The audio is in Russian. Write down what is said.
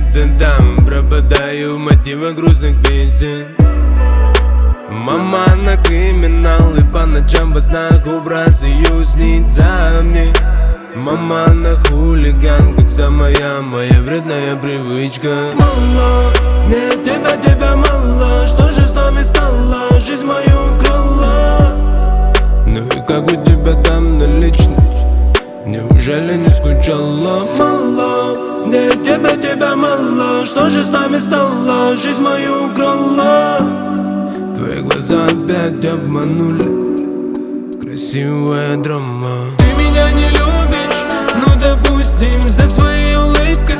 где-то там пропадаю в мотивах грустных песен. Мама на криминал и по ночам во снах образ ее снится мне. Мама на хулиган, как самая моя вредная привычка. Мало, мне тебя мало, что же с нами стало, жизнь мою украла. Ну и как у тебя там на личном, неужели не скучала? Мало, мне тебя мало, что же с нами стало, жизнь мою украла. Твои глаза опять обманули, красивая драма. Ты меня не любишь, ну допустим, за своей улыбкой